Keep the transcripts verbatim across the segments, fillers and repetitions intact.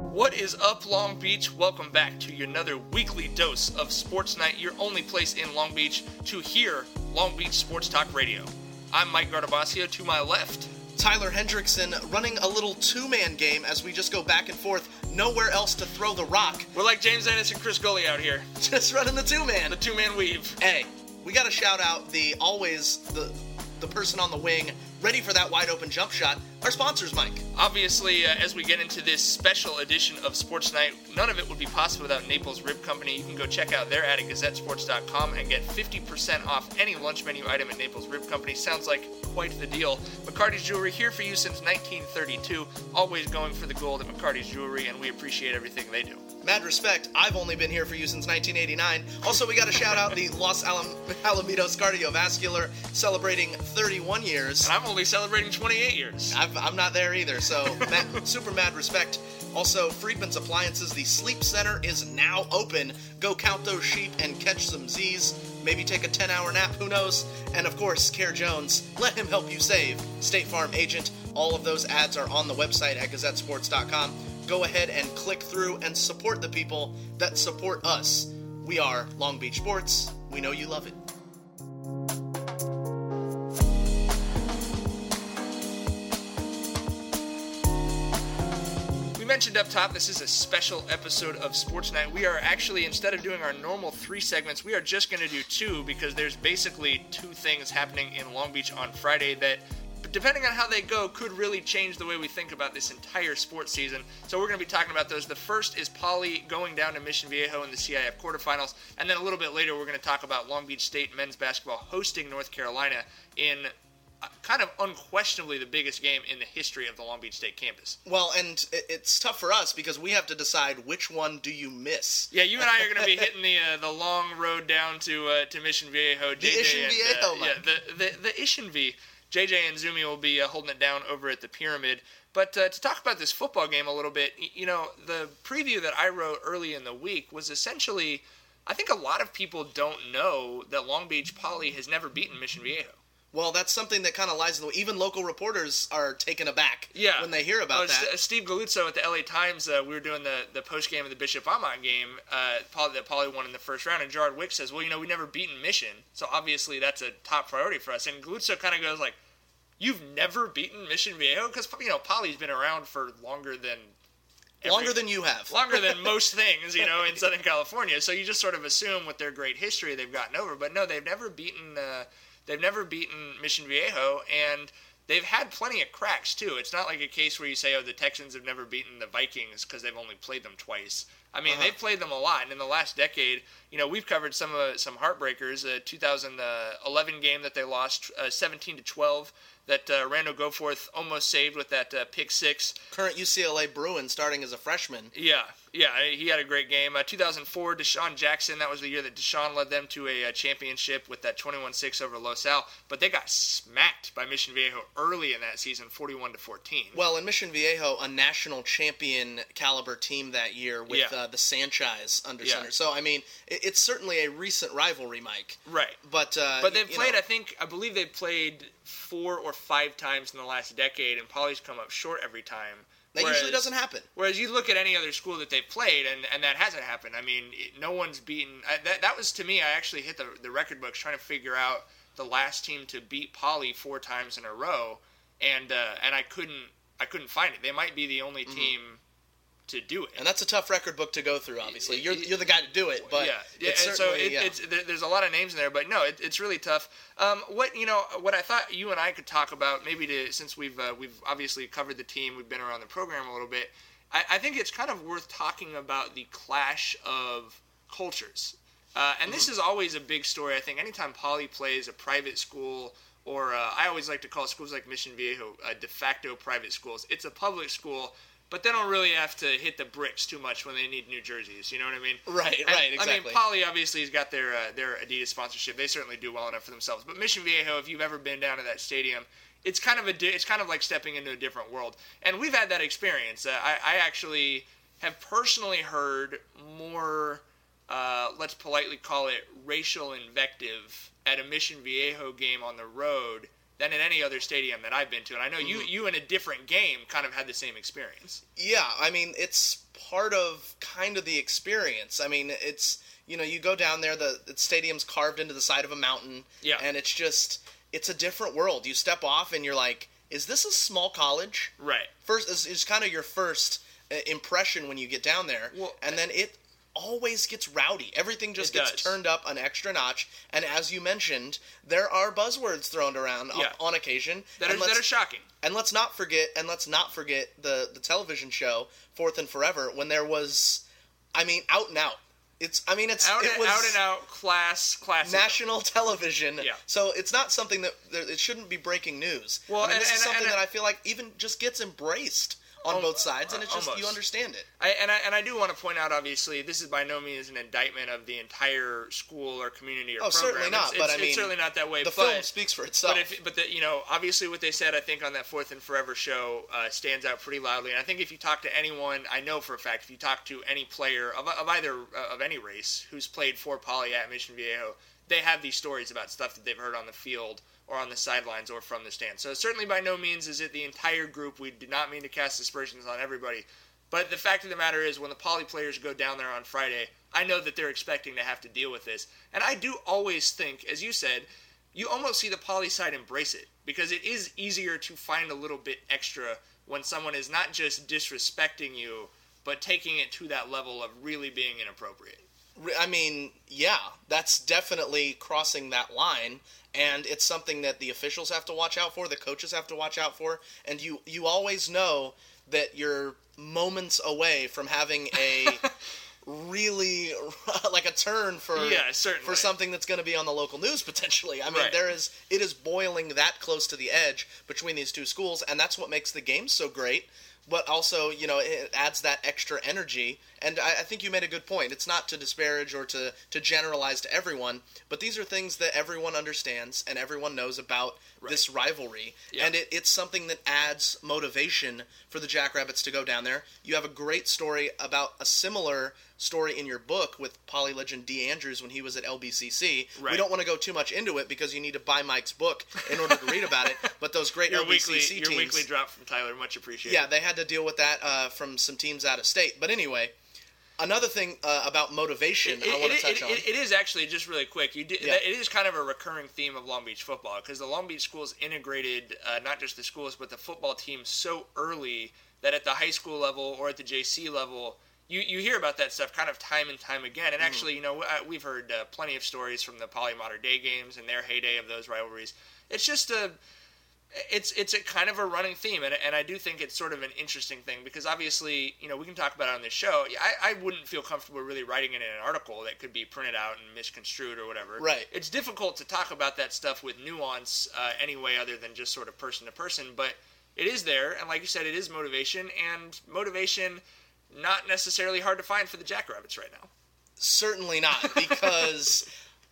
What is up, Long Beach? Welcome back to another weekly dose of Sports Night, your only place in Long Beach to hear Long Beach Sports Talk Radio. I'm Mike Gardabasio. To my left, Tyler Hendrickson, running a little two-man game as we just go back and forth. Nowhere else to throw the rock. We're like James Ennis and Chris Gully out here. Just running the two-man. The two-man weave. Hey, we got to shout out the always the the person on the wing ready for that wide-open jump shot. Our sponsors, Mike. Obviously, uh, as we get into this special edition of Sports Night, none of it would be possible without Naples Rib Company. You can go check out their ad at gazette sports dot com and get fifty percent off any lunch menu item at Naples Rib Company. Sounds like quite the deal. McCarty's Jewelry, here for you since nineteen thirty-two. Always going for the gold at McCarty's Jewelry, and we appreciate everything they do. Mad respect. I've only been here for you since nineteen eighty-nine. Also, we got to shout out the Los Alam- Alamitos Cardiovascular, celebrating thirty-one years. And I'm only celebrating twenty-eight years. I've, I'm not there either, so mad, super mad respect. Also, Friedman's Appliances, the Sleep Center is now open. Go count those sheep and catch some Z's. Maybe take a ten-hour nap, who knows? And of course, Care Jones, let him help you save. State Farm Agent, all of those ads are on the website at gazette sports dot com. Go ahead and click through and support the people that support us. We are Long Beach Sports. We know you love it. We mentioned up top, this is a special episode of Sports Night. We are actually, instead of doing our normal three segments, we are just going to do two because there's basically two things happening in Long Beach on Friday that, depending on how they go, could really change the way we think about this entire sports season. So we're going to be talking about those. The first is Poly going down to Mission Viejo in the C I F quarterfinals, and then a little bit later we're going to talk about Long Beach State men's basketball hosting North Carolina in kind of unquestionably the biggest game in the history of the Long Beach State campus. Well, and it's tough for us because we have to decide which one do you miss. Yeah, you and I are going to be hitting the uh, the long road down to uh, to Mission Viejo. The Mission Viejo, uh, yeah, the the the Ishin V. J J and Zumi will be uh, holding it down over at the Pyramid. But uh, to talk about this football game a little bit, you know, the preview that I wrote early in the week was essentially, I think a lot of people don't know that Long Beach Poly has never beaten Mission Viejo. Well, that's something that kind of lies in the way. Even local reporters are taken aback yeah. when they hear about uh, that. St- Steve Galuzzo at the L A Times, uh, we were doing the, the post-game of the Bishop Amat game uh, Poly, that Poly won in the first round, and Gerard Wick says, well, you know, we've never beaten Mission, so obviously that's a top priority for us. And Galuzzo kind of goes like, you've never beaten Mission Viejo? Because, you know, Poly's been around for longer than... Every, longer than you have. Longer than most things, you know, in Southern California. So you just sort of assume with their great history they've gotten over. But no, they've never beaten... Uh, They've never beaten Mission Viejo, and they've had plenty of cracks, too. It's not like a case where you say, oh, the Texans have never beaten the Vikings because they've only played them twice. I mean, uh-huh. they've played them a lot, and in the last decade, you know, we've covered some uh, some heartbreakers. A two thousand eleven game that they lost uh, seventeen to twelve that uh, Randall Goforth almost saved with that uh, pick six. Current U C L A Bruin starting as a freshman. Yeah, yeah, he had a great game. Uh, two thousand four, Deshaun Jackson, that was the year that Deshaun led them to a, a championship with that twenty-one six over Los Al, but they got smacked by Mission Viejo early in that season, forty-one to fourteen. Well, in Mission Viejo, a national champion caliber team that year with yeah. uh, the Sanchez under yeah. center. So, I mean, it, it's certainly a recent rivalry, Mike. Right. But uh, but they've played, know. I think, I believe they've played four or five times in the last decade, and Poly's come up short every time. That whereas, usually doesn't happen. Whereas you look at any other school that they've played, and, and that hasn't happened. I mean, it, no one's beaten. I, that that was, to me, I actually hit the, the record books trying to figure out the last team to beat Poly four times in a row, and uh, and I couldn't I couldn't find it. They might be the only team mm-hmm. to do it. And that's a tough record book to go through, obviously. You're you're the guy to do it, but yeah, yeah. It's and so it, yeah. it's there, there's a lot of names in there, but no, it, it's really tough. Um, what you know, what I thought you and I could talk about, maybe to since we've uh, we've obviously covered the team, we've been around the program a little bit. I, I think it's kind of worth talking about the clash of cultures, uh, and mm-hmm. this is always a big story. I think anytime Poly plays a private school. Or uh, I always like to call schools like Mission Viejo uh, de facto private schools. It's a public school, but they don't really have to hit the bricks too much when they need new jerseys. You know what I mean? Right, and, right, exactly. I mean, Poly obviously has got their uh, their Adidas sponsorship. They certainly do well enough for themselves. But Mission Viejo, if you've ever been down to that stadium, it's kind of a di- it's kind of like stepping into a different world. And we've had that experience. Uh, I, I actually have personally heard more, uh, let's politely call it racial invective at a Mission Viejo game on the road than in any other stadium that I've been to. And I know you, you in a different game kind of had the same experience. Yeah, I mean, it's part of kind of the experience. I mean, it's, you know, you go down there, the, the stadium's carved into the side of a mountain, yeah. and it's just, it's a different world. You step off and you're like, is this a small college? Right. First, is, is kind of your first uh, impression when you get down there, well, and then it always gets rowdy. Everything just it gets does. turned up an extra notch, and as you mentioned, there are buzzwords thrown around yeah. on, on occasion that are, that are shocking. And let's not forget, and let's not forget the the television show Fourth and Forever, when there was, I mean, out and out. It's, I mean, it's out it and, was out and out class class national television. Yeah. So it's not something that it shouldn't be breaking news. Well, I mean, and, this and, is something and, that I feel like even just gets embraced on um, both sides, and it's just almost. you understand it. I, and I and I do want to point out, obviously, this is by no means an indictment of the entire school or community or oh, program. certainly not. It's, but it's, I mean, it's certainly not that way. The but, film speaks for itself. But if, but the, you know, obviously, what they said, I think, on that Fourth and Forever show uh, stands out pretty loudly. And I think if you talk to anyone, I know for a fact, if you talk to any player of, of either uh, of any race who's played for Poly at Mission Viejo, they have these stories about stuff that they've heard on the field or on the sidelines or from the stands. So certainly by no means is it the entire group. We do not mean to cast aspersions on everybody. But the fact of the matter is, when the Poly players go down there on Friday, I know that they're expecting to have to deal with this. And I do always think, as you said, you almost see the Poly side embrace it. Because it is easier to find a little bit extra when someone is not just disrespecting you, but taking it to that level of really being inappropriate. I mean, yeah, that's definitely crossing that line, and it's something that the officials have to watch out for, the coaches have to watch out for, and you, you always know that you're moments away from having a really, like a turn for yeah, certainly. for something that's going to be on the local news potentially. I mean, right. there is it is boiling that close to the edge between these two schools, and that's what makes the game so great. But also, you know, it adds that extra energy. And I, I think you made a good point. It's not to disparage or to, to generalize to everyone, but these are things that everyone understands and everyone knows about right. this rivalry. Yeah. And it, it's something that adds motivation for the Jackrabbits to go down there. You have a great story about a similar story in your book with Poly legend D. Andrews when he was at L B C C. Right. We don't want to go too much into it because you need to buy Mike's book in order to read about it. But those great your L B C C weekly, teams... Your weekly drop from Tyler, much appreciated. Yeah, they had to deal with that uh, from some teams out of state. But anyway, another thing uh, about motivation it, it, I want to it, touch it, on. It, it is actually, just really quick, you did, yeah. it is kind of a recurring theme of Long Beach football because the Long Beach schools integrated uh, not just the schools but the football team so early that at the high school level or at the J C level, you, you hear about that stuff kind of time and time again. And actually, you know, we've heard uh, plenty of stories from the Poly Modern Day games and their heyday of those rivalries. It's just a... It's it's a kind of a running theme, and and I do think it's sort of an interesting thing because obviously, you know, we can talk about it on this show. I, I wouldn't feel comfortable really writing it in an article that could be printed out and misconstrued or whatever. Right. It's difficult to talk about that stuff with nuance uh, anyway, other than just sort of person to person. But it is there, and like you said, it is motivation, and motivation not necessarily hard to find for the Jackrabbits right now. Certainly not, because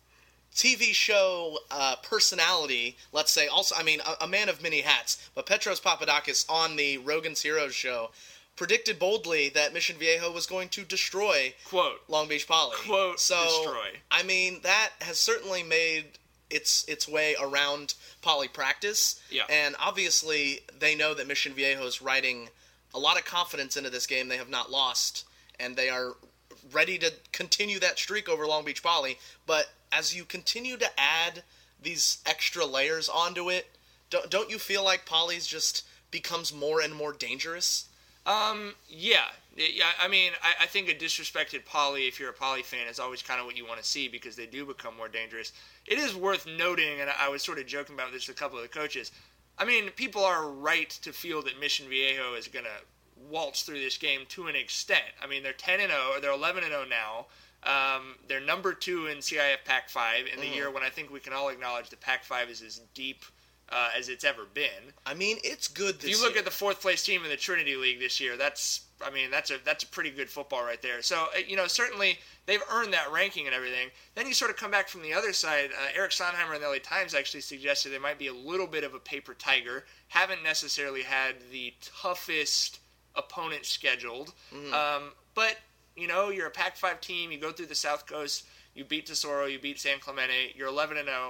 T V show uh, personality, let's say, also, I mean, a, a man of many hats, but Petros Papadakis on the Rogan's Heroes show predicted boldly that Mission Viejo was going to destroy Quote, Long Beach Poly. Quote, so, destroy. I mean, that has certainly made its its way around Poly practice, yeah. and obviously they know that Mission Viejo is riding a lot of confidence into this game. They have not lost, and they are ready to continue that streak over Long Beach Poly, but as you continue to add these extra layers onto it, don't, don't you feel like Poly's just becomes more and more dangerous? Um, yeah. Yeah, I mean, I, I think a disrespected Poly, if you're a Poly fan, is always kind of what you want to see because they do become more dangerous. It is worth noting, and I was sort of joking about this with a couple of the coaches, I mean, people are right to feel that Mission Viejo is going to waltz through this game to an extent. I mean, they're ten and oh, or they're eleven and oh now. Um, they're number two in C I F Pac five in the mm. year when I think we can all acknowledge that Pac five is as deep uh, as it's ever been. I mean, it's good this year. If you look year. at the fourth place team in the Trinity League this year, that's, I mean, that's a that's a pretty good football right there. So, you know, certainly they've earned that ranking and everything. Then you sort of come back from the other side. Uh, Eric Sonheimer in the L A Times actually suggested they might be a little bit of a paper tiger. Haven't necessarily had the toughest opponent scheduled. Mm. Um, but, you know, you're a Pac five team. You go through the South Coast. You beat Tesoro. You beat San Clemente. You're eleven and oh.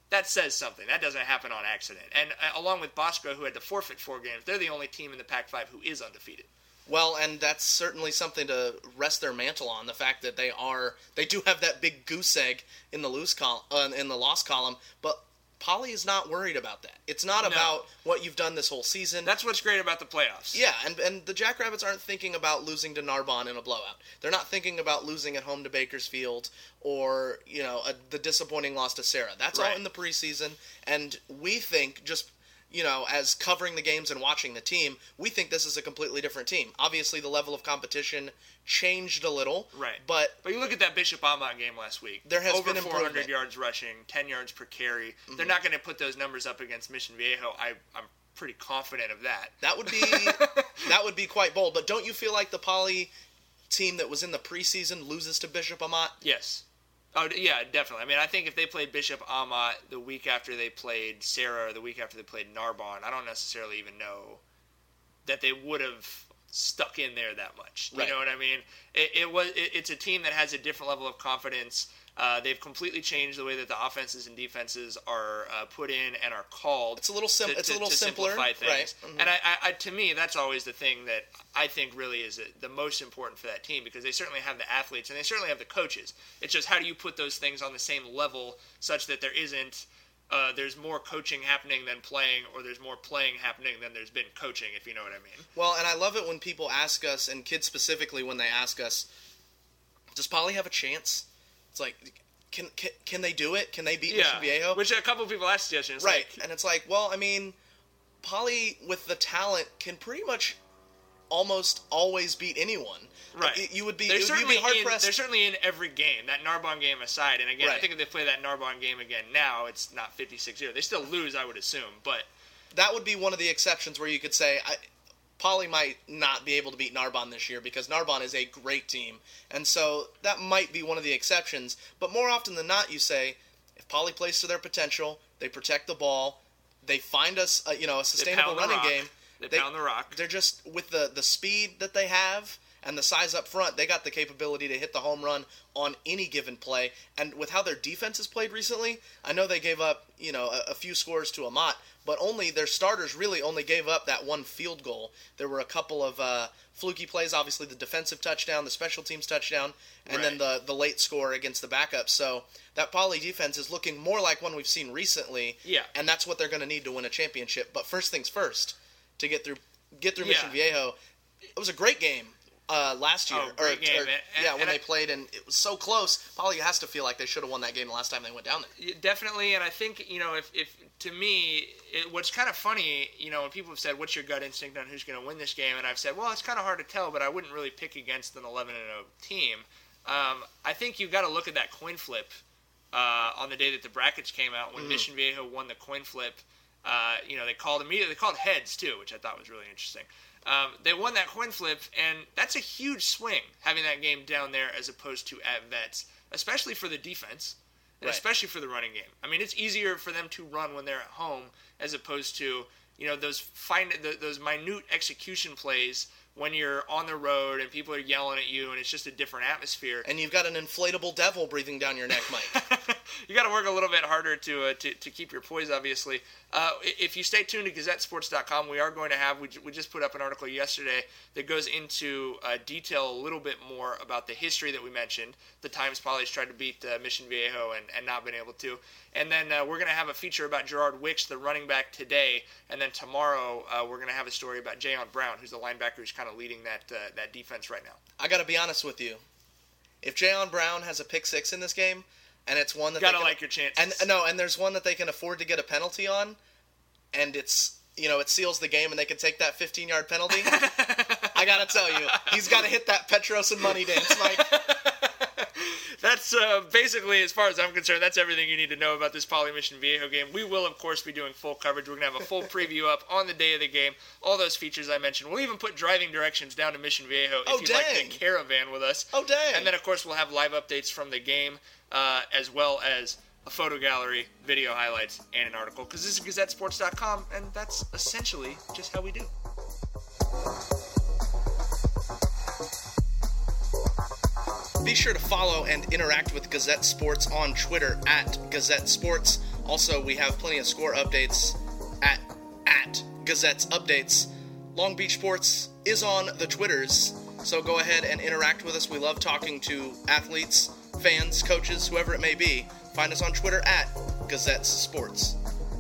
that says something. That doesn't happen on accident. And uh, along with Bosco, who had to forfeit four games, they're the only team in the Pac five who is undefeated. Well, and that's certainly something to rest their mantle on, the fact that they are they do have that big goose egg in the lose col- uh, in the loss column, but Poly is not worried about that. It's not No. about what you've done this whole season. That's what's great about the playoffs. Yeah, and and the Jackrabbits aren't thinking about losing to Narbonne in a blowout. They're not thinking about losing at home to Bakersfield or, you know, a, the disappointing loss to Sarah. That's Right. all in the preseason, and we think just, you know, as covering the games and watching the team, we think this is a completely different team. Obviously, the level of competition changed a little. Right. But But you look at that Bishop Amat game last week. There has over been four hundred improvement. yards rushing, ten yards per carry. Mm-hmm. They're not going to put those numbers up against Mission Viejo. I, I'm pretty confident of that. that would be that would be quite bold. But don't you feel like the Poly team that was in the preseason loses to Bishop Amat? Yes. Oh, d- yeah, definitely. I mean, I think if they played Bishop Amat the week after they played Sarah or the week after they played Narbonne, I don't necessarily even know that they would have stuck in there that much. You Right. know what I mean? It, it was. It, it's a team that has a different level of confidence. Uh, they've completely changed the way that the offenses and defenses are uh, put in and are called. It's a little sim- to, it's a to- little to simpler, simplify things. right. Mhm. And I, I, I, to me, that's always the thing that I think really is the most important for that team, because they certainly have the athletes and they certainly have the coaches. It's just how do you put those things on the same level such that there isn't uh, there's more coaching happening than playing, or there's more playing happening than there's been coaching, if you know what I mean. Well, and I love it when people ask us, and kids specifically, when they ask us, does Poly have a chance? It's like, can can, can they do it? Can they beat Mission Viejo? Which a couple of people asked yesterday. It's Right, like, and it's like, well, I mean, Poly with the talent can pretty much almost always beat anyone. Right. It- you would be, They're it would certainly be hard in, pressed. they're certainly in every game. That Narbonne game aside, and again, I Right. think if they play that Narbonne game again now, it's not fifty-six zero. They still lose, I would assume, but That would be one of the exceptions where you could say, I, Poly might not be able to beat Narbonne this year because Narbonne is a great team, and so that might be one of the exceptions. But more often than not, you say, if Poly plays to their potential, they protect the ball, they find us, a, you know, a they sustainable pound the running rock. game. They, They- pound the rock. They're just, with the, the speed that they have and the size up front, they got the capability to hit the home run on any given play. And with how their defense has played recently, I know they gave up, you know, a, a few scores to Amat, but only their starters really only gave up that one field goal. There were a couple of uh, fluky plays, obviously the defensive touchdown, the special teams touchdown, and then Right. the, the late score against the backups. So that Poly defense is looking more like one we've seen recently, Yeah. and that's what they're going to need to win a championship. But first things first, to get through get through Yeah. Mission Viejo, it was a great game uh, last year. Oh, great or, game. or- And- yeah, and when I- they played, and it was so close. Poly has to feel like they should have won that game the last time they went down there. Yeah, definitely, and I think, you know, if, if to me, it, what's kind of funny, you know, when people have said, what's your gut instinct on who's going to win this game? And I've said, well, it's kind of hard to tell, but I wouldn't really pick against an eleven and oh team. Um, I think you've got to look at that coin flip uh, on the day that the brackets came out when Mm-hmm. Mission Viejo won the coin flip. Uh, you know, they called immediately, they called heads too, which I thought was really interesting. Um, they won that coin flip, and that's a huge swing, having that game down there as opposed to at Vets, especially for the defense, and Right. especially for the running game. I mean, it's easier for them to run when they're at home as opposed to, you know, those fine, the, those minute execution plays when you're on the road and people are yelling at you, and it's just a different atmosphere. And you've got an inflatable devil breathing down your neck, Mike. You got to work a little bit harder to, uh, to to keep your poise, obviously. Uh, if you stay tuned to Gazette Sports dot com, we are going to have, we, we just put up an article yesterday that goes into uh, detail a little bit more about the history that we mentioned, the times Poly's tried to beat uh, Mission Viejo and, and not been able to. And then uh, we're going to have a feature about Gerard Wicks, the running back, today. And then tomorrow uh, we're going to have a story about Jayon Brown, who's the linebacker who's kind of leading that uh, that defense right now. I got to be honest with you. If Jayon Brown has a pick six in this game, and it's one that Gotta they can, like your chances. and no, and there's one that they can afford to get a penalty on, and it's, you know, it seals the game, and they can take that fifteen-yard penalty. I gotta tell you, he's got to hit that Petros and money dance, Mike. That's uh, basically, as far as I'm concerned, that's everything you need to know about this Poly Mission Viejo game. We will, of course, be doing full coverage. We're going to have a full preview up on the day of the game. All those features I mentioned. We'll even put driving directions down to Mission Viejo if Oh, you'd like dang. to caravan with us. Oh, dang. And then, of course, we'll have live updates from the game, uh, as well as a photo gallery, video highlights, and an article. Because this is Gazette Sports dot com, and that's essentially just how we do. Be sure to follow and interact with Gazette Sports on Twitter at Gazette Sports. Also, we have plenty of score updates at at Gazette's Updates. Long Beach Sports is on the Twitters, so go ahead and interact with us. We love talking to athletes, fans, coaches, whoever it may be. Find us on Twitter at Gazette's Sports.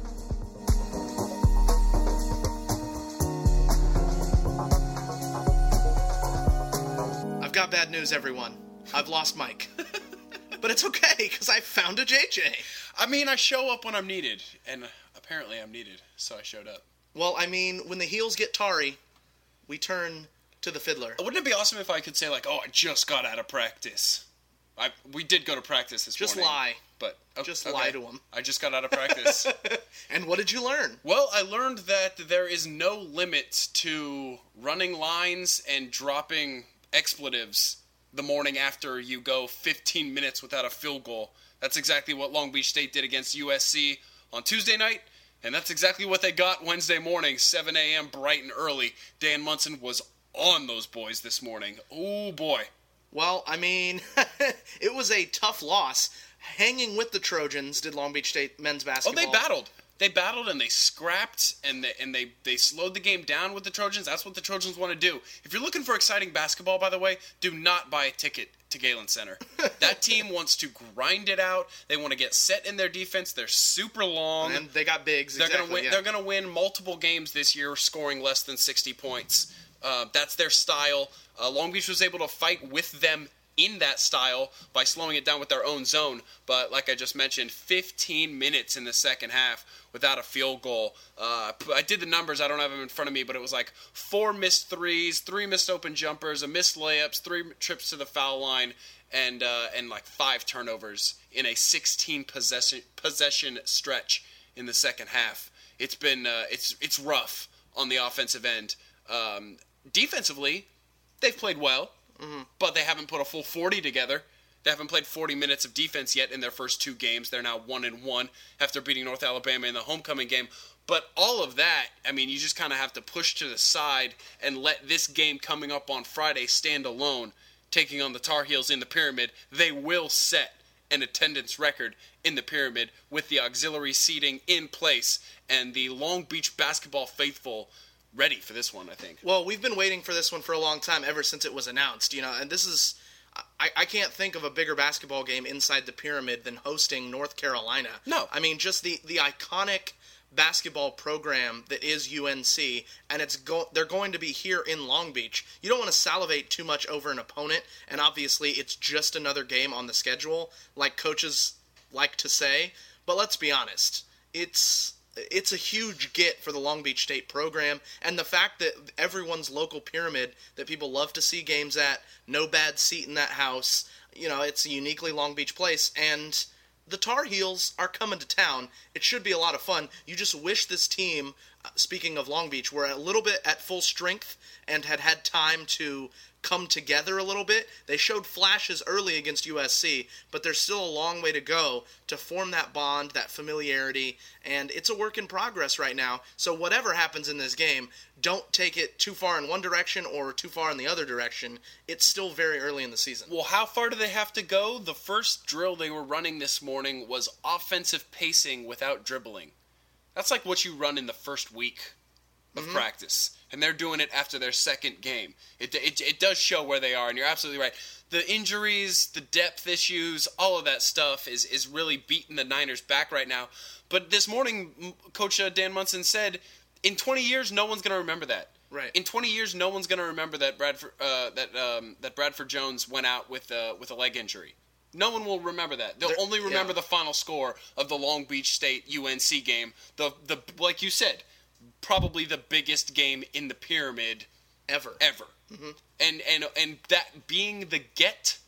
I've got bad news, everyone. I've lost Mike. But it's okay, because I found a J J. I mean, I show up when I'm needed, and apparently I'm needed, so I showed up. Well, I mean, when the heels get tarry, we turn to the fiddler. Wouldn't it be awesome if I could say, like, oh, I just got out of practice? I We did go to practice this just morning. Just lie. But okay, Just okay. lie to him. I just got out of practice. And what did you learn? Well, I learned that there is no limit to running lines and dropping expletives the morning after you go fifteen minutes without a field goal. That's exactly what Long Beach State did against U S C on Tuesday night, and that's exactly what they got Wednesday morning, seven a.m. bright and early. Dan Munson was on those boys this morning. Oh, boy. Well, I mean, it was a tough loss. Hanging with the Trojans did Long Beach State men's basketball. Oh, they battled. They battled and they scrapped and they, and they, they slowed the game down with the Trojans. That's what the Trojans want to do. If you're looking for exciting basketball, by the way, do not buy a ticket to Galen Center. That team wants to grind it out. They want to get set in their defense. They're super long. And they got bigs. They're exactly, gonna win. yeah. They're gonna win multiple games this year, scoring less than sixty points. Uh, that's their style. Uh, Long Beach was able to fight with them in that style by slowing it down with their own zone. But like I just mentioned, fifteen minutes in the second half without a field goal. Uh, I did the numbers. I don't have them in front of me, but it was like four missed threes, three missed open jumpers, a missed layups, three trips to the foul line, and uh, and like five turnovers in a sixteen possession possession stretch in the second half. It's been uh, it's it's rough on the offensive end. Um, defensively, they've played well. Mm-hmm. But they haven't put a full forty together. They haven't played forty minutes of defense yet in their first two games. They're now one and one after beating North Alabama in the homecoming game. But all of that, I mean, you just kind of have to push to the side and let this game coming up on Friday stand alone, taking on the Tar Heels in the Pyramid. They will set an attendance record in the Pyramid with the auxiliary seating in place and the Long Beach basketball faithful ready for this one, I think. Well, we've been waiting for this one for a long time, ever since it was announced, you know, and this is, I, I can't think of a bigger basketball game inside the Pyramid than hosting North Carolina. No. I mean, just the, the iconic basketball program that is U N C, and it's go- they're going to be here in Long Beach. You don't want to salivate too much over an opponent, and obviously it's just another game on the schedule, like coaches like to say, but let's be honest, it's... It's a huge get for the Long Beach State program, and the fact that everyone's local Pyramid that people love to see games at, no bad seat in that house, you know, it's a uniquely Long Beach place, and the Tar Heels are coming to town. It should be a lot of fun. You just wish this team, uh, speaking of Long Beach, were a little bit at full strength and had had time to come together a little bit. They showed flashes early against U S C, but there's still a long way to go to form that bond, that familiarity, and it's a work in progress right now. So whatever happens in this game, don't take it too far in one direction or too far in the other direction. It's still very early in the season. Well, how far do they have to go? The first drill they were running this morning was offensive pacing without dribbling. That's like what you run in the first week of mm-hmm. practice. And they're doing it after their second game. It, it it does show where they are, and you're absolutely right. The injuries, the depth issues, all of that stuff is, is really beating the Niners back right now. But this morning, Coach Dan Munson said, in twenty years, no one's going to remember that. Right. In twenty years, no one's going to remember that Bradford uh, that um, that Bradford Jones went out with uh, with a leg injury. No one will remember that. They'll They're, only remember yeah. the final score of the Long Beach State U N C game. The the like you said, probably the biggest game in the Pyramid ever. Ever. Mm-hmm. And and and that being the get,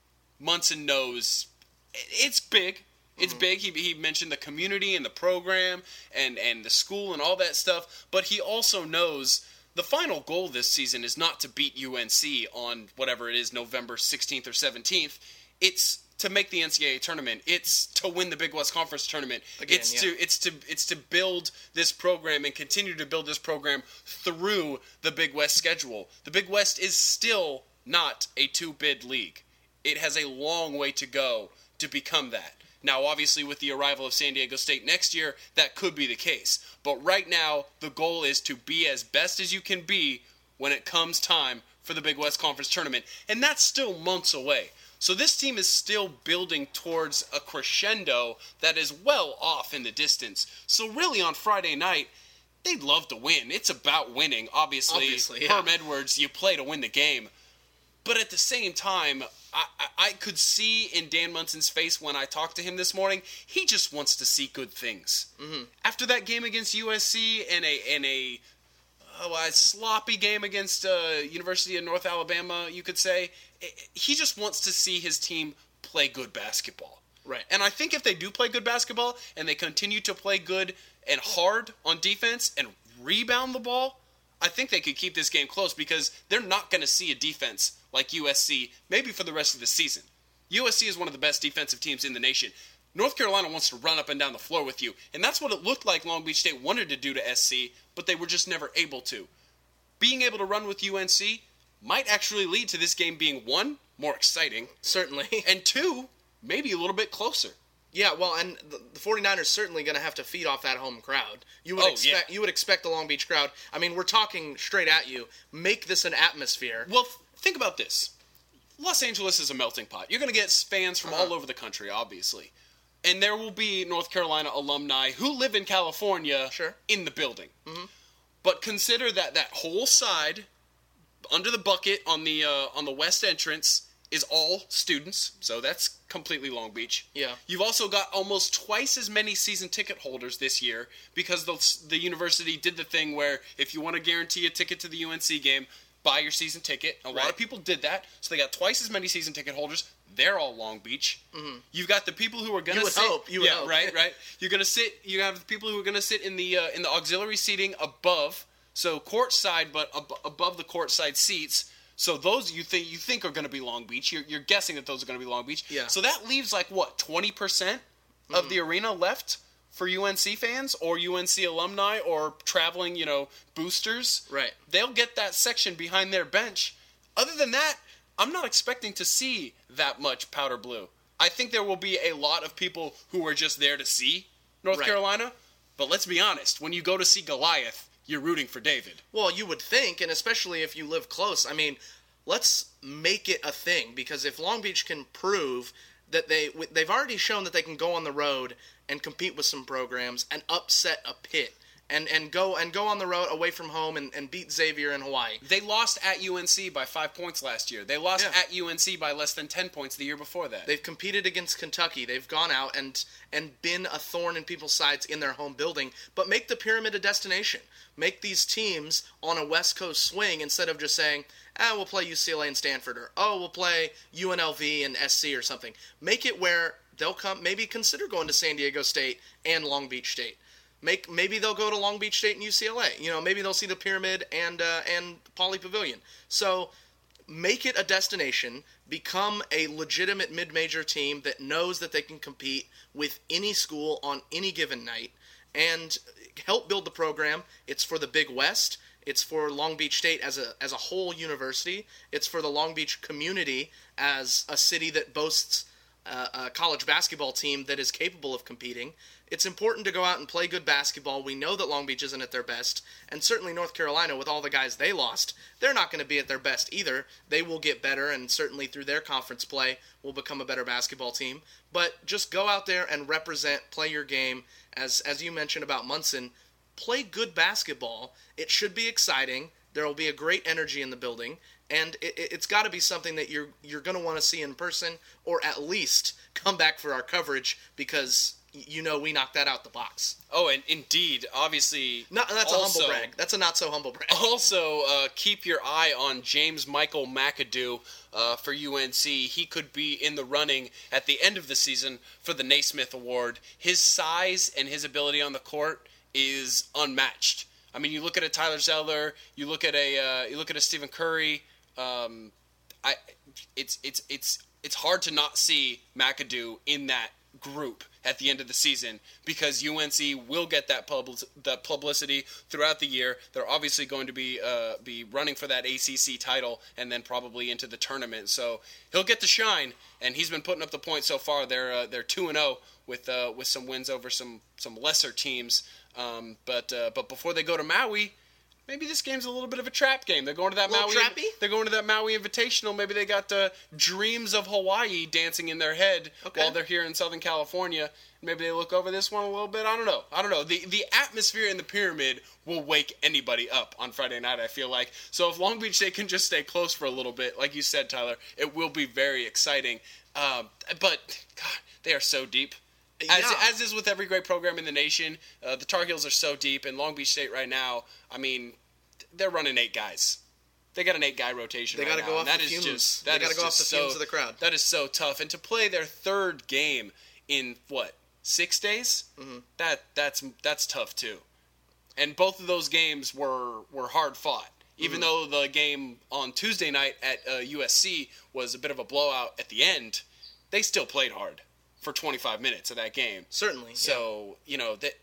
Munson knows it's big. It's mm-hmm. big. He he mentioned the community and the program and, and the school and all that stuff. But he also knows the final goal this season is not to beat U N C on whatever it is, November sixteenth or seventeenth. It's to make the N C double A tournament. It's to win the Big West Conference tournament. Again, it's yeah. to it's to it's to build this program and continue to build this program through the Big West schedule. The Big West is still not a two-bid league. It has a long way to go to become that. Now, obviously, with the arrival of San Diego State next year, that could be the case. But right now, the goal is to be as best as you can be when it comes time for the Big West Conference Tournament. And that's still months away. So this team is still building towards a crescendo that is well off in the distance. So really, on Friday night, they'd love to win. It's about winning. Obviously, Obviously yeah. Herm Edwards, you play to win the game. But at the same time, I, I, I could see in Dan Munson's face when I talked to him this morning, he just wants to see good things. Mm-hmm. After that game against U S C and a and a, oh, a sloppy game against uh, University of North Alabama, you could say, he just wants to see his team play good basketball. Right. And I think if they do play good basketball and they continue to play good and hard on defense and rebound the ball, I think they could keep this game close because they're not going to see a defense like U S C maybe for the rest of the season. U S C is one of the best defensive teams in the nation. North Carolina wants to run up and down the floor with you, and that's what it looked like Long Beach State wanted to do to S C, but they were just never able to. Being able to run with U N C might actually lead to this game being, one, more exciting, Certainly. and two, maybe a little bit closer. Yeah, well, and the, the 49ers certainly going to have to feed off that home crowd. You would Oh, expect yeah. you would expect the Long Beach crowd. I mean, we're talking straight at you. Make this an atmosphere. Well, th- think about this. Los Angeles is a melting pot. You're going to get fans from Uh-huh. all over the country, obviously. And there will be North Carolina alumni who live in California Sure. in the building. Mm-hmm. But consider that that whole side, under the bucket on the uh, on the west entrance, is all students, so that's completely Long Beach. Yeah. You've also got almost twice as many season ticket holders this year because the, the university did the thing where if you want to guarantee a ticket to the U N C game, buy your season ticket. A lot Right. of people did that, so they got twice as many season ticket holders. They're all Long Beach. Mm-hmm. You've got the people who are going You to would sit. hope, you would yeah, hope. right, right. You're going to sit. You have the people who are going to sit in the uh, in the auxiliary seating above, so court side, but ab- above the court side seats. So those you think you think are going to be Long Beach. You're, you're guessing that those are going to be Long Beach. Yeah. So that leaves like what twenty percent of Mm-hmm. the arena left for U N C fans or U N C alumni or traveling, you know, boosters. Right. They'll get that section behind their bench. Other than that, I'm not expecting to see that much powder blue. I think there will be a lot of people who are just there to see North Right. Carolina. But let's be honest, when you go to see Goliath, you're rooting for David. Well, you would think, and especially if you live close. I mean, let's make it a thing because if Long Beach can prove that they they've already shown that they can go on the road and compete with some programs and upset a Pitt and and go and go on the road away from home and, and beat Xavier in Hawaii. They lost at U N C by five points last year. They lost Yeah. at U N C by less than ten points the year before that. They've competed against Kentucky. They've gone out and and been a thorn in people's sides in their home building. But make the Pyramid a destination. Make these teams on a West Coast swing instead of just saying, ah, we'll play U C L A and Stanford, or oh, we'll play U N L V and S C or something. Make it where they'll come, maybe consider going to San Diego State and Long Beach State. Make maybe they'll go to Long Beach State and U C L A. You know, maybe they'll see the Pyramid and uh, and Pauley Pavilion. So make it a destination. Become a legitimate mid-major team that knows that they can compete with any school on any given night, and help build the program. It's for the Big West. It's for Long Beach State as a as a whole university. It's for the Long Beach community as a city that boasts uh, a college basketball team that is capable of competing. It's important to go out and play good basketball. We know that Long Beach isn't at their best, and certainly North Carolina, with all the guys they lost, they're not going to be at their best either. They will get better, and certainly through their conference play will become a better basketball team. But just go out there and represent, play your game. As as you mentioned about Munson, play good basketball. It should be exciting. There will be a great energy in the building, and it, it's got to be something that you're you're going to want to see in person, or at least come back for our coverage because you know we knocked that out the box. Oh, and indeed, obviously... No, that's also, a humble brag. That's a not so humble brag. Also, uh, keep your eye on James Michael McAdoo uh, for U N C. He could be in the running at the end of the season for the Naismith Award. His size and his ability on the court is unmatched. I mean, you look at a Tyler Zeller, you look at a uh, you look at a Stephen Curry. Um, I, it's it's it's it's hard to not see McAdoo in that group at the end of the season, because U N C will get that public, that publicity throughout the year. They're obviously going to be uh, be running for that A C C title and then probably into the tournament. So he'll get to shine, and he's been putting up the points so far. They're uh, they're two and zero with uh, with some wins over some some lesser teams. Um, but uh, but before they go to Maui, maybe this game's a little bit of a trap game. They're going to that Maui. Trappy? They're going to that Maui Invitational. Maybe they got the dreams of Hawaii dancing in their head okay. while they're here in Southern California. Maybe they look over this one a little bit. I don't know. I don't know. The the atmosphere in the Pyramid will wake anybody up on Friday night, I feel like. So if Long Beach State can just stay close for a little bit, like you said, Tyler, it will be very exciting. Um, but God, they are so deep. As, yeah. as is with every great program in the nation, uh, the Tar Heels are so deep, and Long Beach State right now, I mean, they're running eight guys. They got an eight-guy rotation. They right got to now, go off that the is fumes. Just, they got to go off the so, fumes of the crowd. That is so tough, and to play their third game in what six days? Mm-hmm. That that's that's tough too. And both of those games were were hard fought. Even mm-hmm. though the game on Tuesday night at uh, U S C was a bit of a blowout at the end, they still played hard for twenty-five minutes of that game. Certainly. So, yeah. you know, that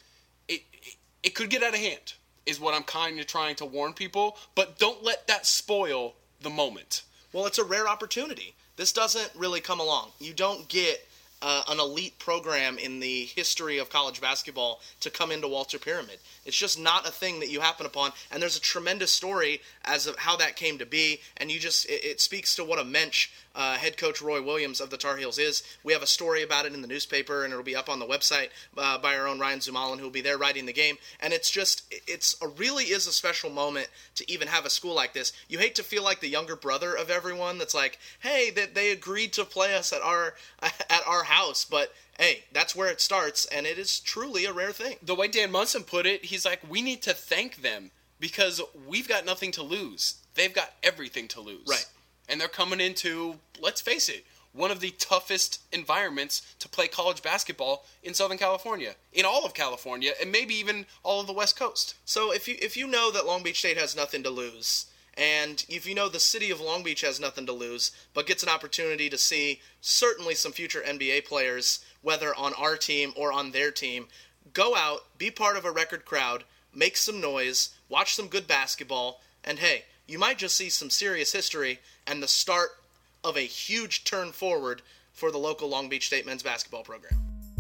it, it it could get out of hand is what I'm kind of trying to warn people, but don't let that spoil the moment. Well, it's a rare opportunity. This doesn't really come along. You don't get uh, an elite program in the history of college basketball to come into Walter Pyramid. It's just not a thing that you happen upon, and there's a tremendous story as of how that came to be, and you just it, it speaks to what a mensch uh, head coach Roy Williams of the Tar Heels is. We have a story about it in the newspaper, and it'll be up on the website uh, by our own Ryan Zumalin, who will be there writing the game, and it's just, it's a really is a special moment to even have a school like this. You hate to feel like the younger brother of everyone that's like, hey, that they agreed to play us at our at our house, but hey, that's where it starts, and it is truly a rare thing. The way Dan Munson put it, he's like, we need to thank them because we've got nothing to lose. They've got everything to lose. Right. And they're coming into, let's face it, one of the toughest environments to play college basketball in Southern California, in all of California, and maybe even all of the West Coast. So if you if you know that Long Beach State has nothing to lose, and if you know the city of Long Beach has nothing to lose, but gets an opportunity to see certainly some future N B A players, whether on our team or on their team, go out, be part of a record crowd, make some noise, watch some good basketball, and hey, you might just see some serious history and the start of a huge turn forward for the local Long Beach State men's basketball program.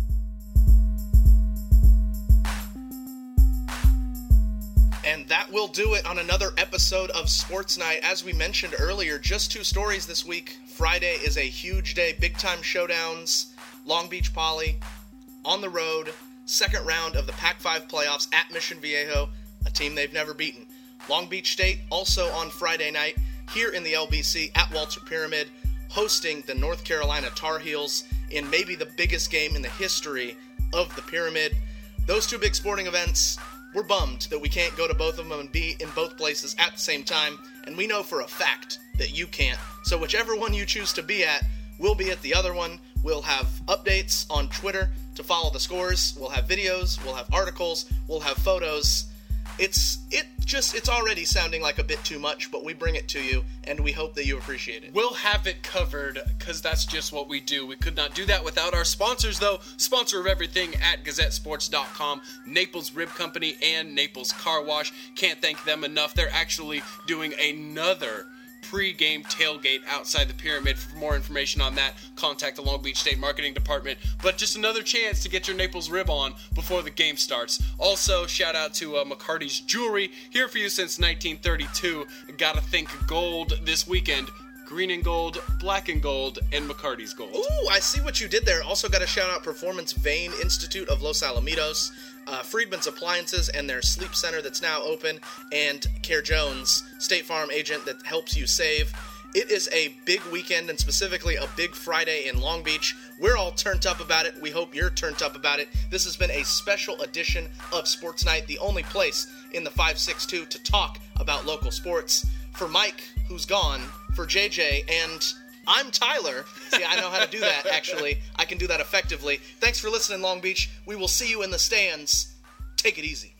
And that will do it on another episode of Sports Night. As we mentioned earlier, just two stories this week. Friday is a huge day, big-time showdowns. Long Beach Poly on the road, second round of the Pac five playoffs at Mission Viejo, a team they've never beaten. Long Beach State also on Friday night here in the L B C at Walter Pyramid, hosting the North Carolina Tar Heels in maybe the biggest game in the history of the Pyramid. Those two big sporting events, we're bummed that we can't go to both of them and be in both places at the same time, and we know for a fact that you can't. So whichever one you choose to be at, we'll be at the other one. We'll have updates on Twitter to follow the scores. We'll have videos, we'll have articles, we'll have photos. It's it just it's already sounding like a bit too much, but we bring it to you, and we hope that you appreciate it. We'll have it covered, because that's just what we do. We could not do that without our sponsors, though. Sponsor of everything at Gazette Sports dot com, Naples Rib Company, and Naples Car Wash. Can't thank them enough. They're actually doing another pre-game tailgate outside the Pyramid. For more information on that, contact the Long Beach State Marketing Department. But just another chance to get your Naples rib on before the game starts. Also, shout out to uh, McCarty's Jewelry, here for you since nineteen thirty-two. Gotta think gold this weekend. Green and gold, black and gold, and McCarty's gold. Ooh, I see what you did there. Also got to shout out Performance Vein Institute of Los Alamitos, uh, Friedman's Appliances and their sleep center that's now open, and Care Jones, State Farm agent that helps you save. It is a big weekend, and specifically a big Friday in Long Beach. We're all turned up about it. We hope you're turned up about it. This has been a special edition of Sports Night, the only place in the five six two to talk about local sports. For Mike, who's gone, for J J, and I'm Tyler. See, I know how to do that, actually. I can do that effectively. Thanks for listening, Long Beach. We will see you in the stands. Take it easy.